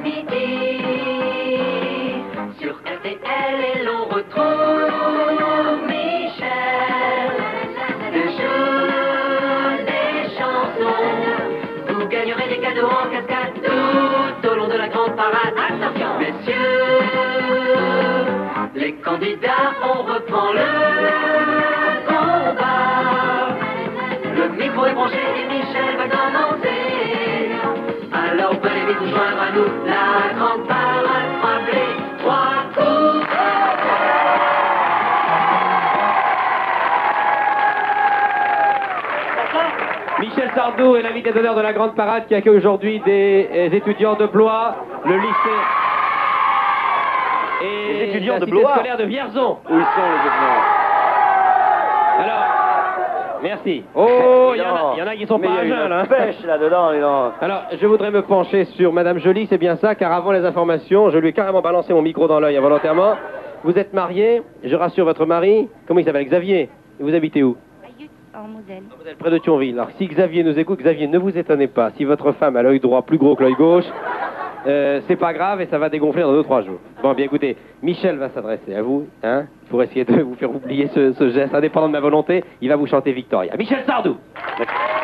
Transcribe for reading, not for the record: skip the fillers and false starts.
midi. Sur RTL et l'on retrouve Michel. Le jour des chansons. Vous gagnerez des cadeaux en cascade tout au long de la grande parade. Attention, messieurs, les candidats, on reprend le combat. Le micro est branché et Michel va commencer. Alors venez vite vous joindre à nous, la grande parade frappée, 3 coups. Michel Sardou est l'invité d'honneur de la grande parade qui accueille aujourd'hui des étudiants de Blois, le lycée et Les étudiants la de cité Blois scolaire de Vierzon. Où ils sont les étudiants? Alors, merci. Oh, il y en a qui sont mais pas à il y a jeun, une là. pêche là-dedans, dis donc. Alors, je voudrais me pencher sur Madame Joly, c'est bien ça, car avant les informations, je lui ai carrément balancé mon micro dans l'œil involontairement. Vous êtes marié, je rassure votre mari, comment il s'appelle, Xavier? Et vous habitez où? En Moselle. Vous êtes près de Thionville. Alors, si Xavier nous écoute, Xavier, ne vous étonnez pas, si votre femme a l'œil droit plus gros que l'œil gauche, c'est pas grave et ça va dégonfler dans 2-3 jours. Bon, bien écoutez, Michel va s'adresser à vous, hein, pour essayer de vous faire oublier ce geste indépendant de ma volonté. Il va vous chanter Victoria. Michel Sardou. D'accord.